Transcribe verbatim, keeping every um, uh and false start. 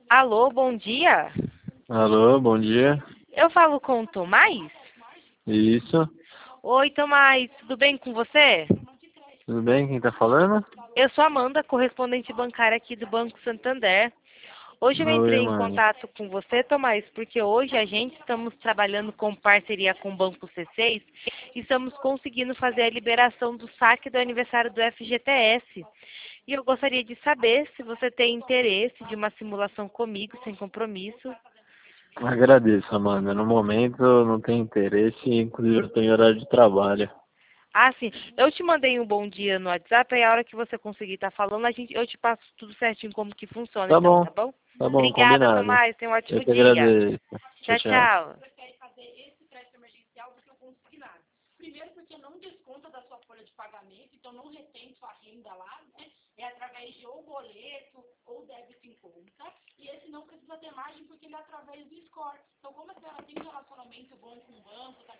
Alô, bom dia. Alô, bom dia. Eu falo com o Tomás? Isso. Oi, Tomás, tudo bem com você? Tudo bem? Quem tá falando? Eu sou Amanda, correspondente bancária aqui do Banco Santander. Hoje eu Oi, entrei em mano. contato com você, Tomás, porque hoje a gente estamos trabalhando com parceria com o Banco C seis e estamos conseguindo fazer a liberação do saque do aniversário do F G T S. E eu gostaria de saber se você tem interesse de uma simulação comigo, sem compromisso. Agradeço, Amanda. No momento eu não tenho interesse, inclusive eu tô em horário de trabalho. Ah, sim. Eu te mandei um bom dia no WhatsApp, aí a hora que você conseguir estar falando, a gente, eu te passo tudo certinho como que funciona, Tá então, bom, tá bom? tá bom, Obrigada, combinado. Tomás. Tenha um Eu ótimo que dia. agradeço. Tchau, Tchau, tchau. tchau. Primeiro porque não desconta da sua folha de pagamento, então não retém sua renda lá, né? É através de ou boleto ou débito em conta. E esse não precisa ter margem porque ele é através do score. Então, como a senhora tem um relacionamento bom com o banco, tá